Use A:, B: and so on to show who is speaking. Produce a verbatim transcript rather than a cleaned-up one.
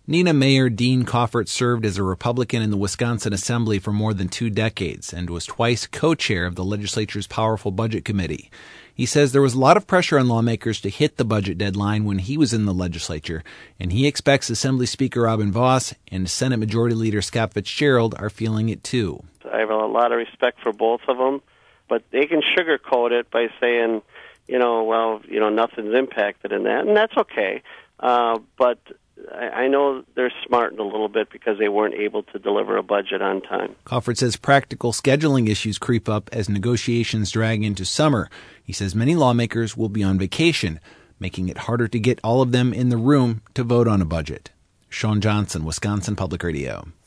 A: Neenah Mayor Dean Coffert served as a Republican in the Wisconsin Assembly for more than two decades and was twice co-chair of the legislature's powerful budget committee. He says there was a lot of pressure on lawmakers to hit the budget deadline when he was in the legislature, and he expects Assembly Speaker Robin Vos and Senate Majority Leader Scott Fitzgerald are feeling it too.
B: I have a lot of respect for both of them, but they can sugarcoat it by saying, you know, well, you know, nothing's impacted in that, and that's okay. Uh, but I know they're smartened a little bit because they weren't able to deliver a budget on time.
A: Coffert says practical scheduling issues creep up as negotiations drag into summer. He says many lawmakers will be on vacation, making it harder to get all of them in the room to vote on a budget. Sean Johnson, Wisconsin Public Radio.